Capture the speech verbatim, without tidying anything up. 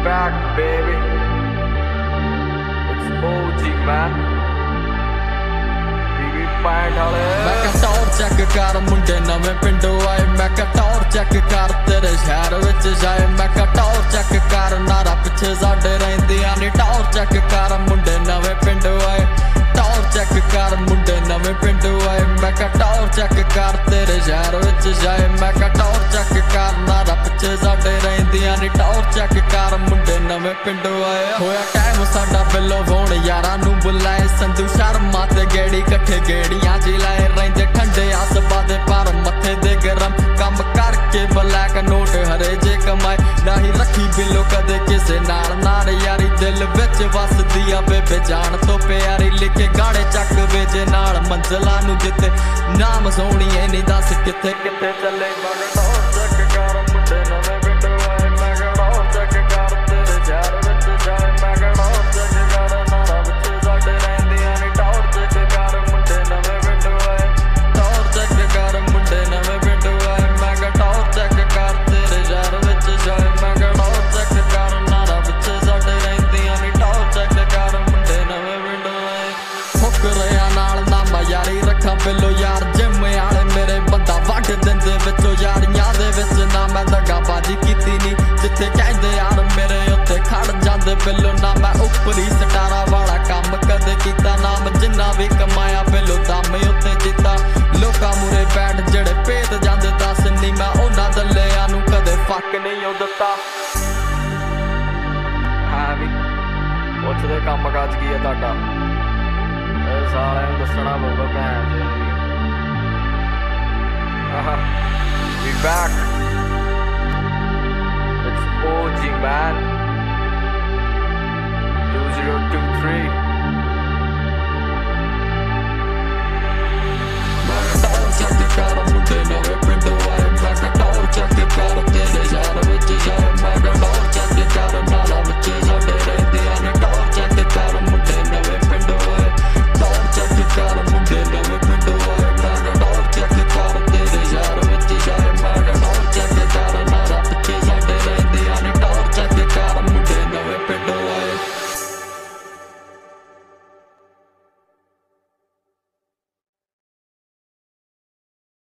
back, baby. It's O G, man. B B Point वाले। मैं क्या टॉर चेक कर मुंडे नवे पिंडों आए। मैं क्या टॉर चेक कर तेरे शहर विच जाए। मैं क्या टॉर चेक कर नारा पिछे साडे रहिंदियां नी। टॉर चेक कर मुंडे नवे पिंडों आए। टॉर चेक कर मुंडे नवे पिंडों आए। मैं क्या टॉर चेक कर तेरे शहर विच जाए। मैं क्या टॉर चेक कर नारा पिछे साडे रहिंदियां नी। टॉर चेक कर मुंडे नवे पिंडों आए। होया टाइम साडा बिलो फोन यारां नूं बुलाए। संधू शर्मा ते गेड़ी कट्ठे गेड़ियां च लाए। रहिंदे ठंडे आसबा दे पर मत्थे दे गरम। कम करके ब्लैक नोट हरे जे कमाए। नहीं रखी बिलो कदे किसे नाल नार यारी। दिल विच वसदी आ बेबे जान तो प्यारी। लिखे गाड़े चक वेजे नाल मंजिलां नूं जिते। नाम सोहणी ऐ नी दस किथे किथे चले। यारी रखा बिलो यार जिम वाले मेरे बंदा वट दिंदे विचों यारियां दे विच ना मैं दगाबाजी कीती नी। जिथे कहंदे यार मेरे उत्ते खड़ जांदे बिलो ना मैं उपरी सटारा वाला काम कदे कीता। नाम जिन्ना भी कमाया बिलो दम उत्ते जीता। लोकां मूरे बैठ जेड़े भेत जांदे दस नी मैं उन्हां दल्लियां नूं कदे फक नहीं दित्ता। हाँ भी पुछदे कम काज की है तुहाडा। सारे दसना पऊगा भैन जी। Be back.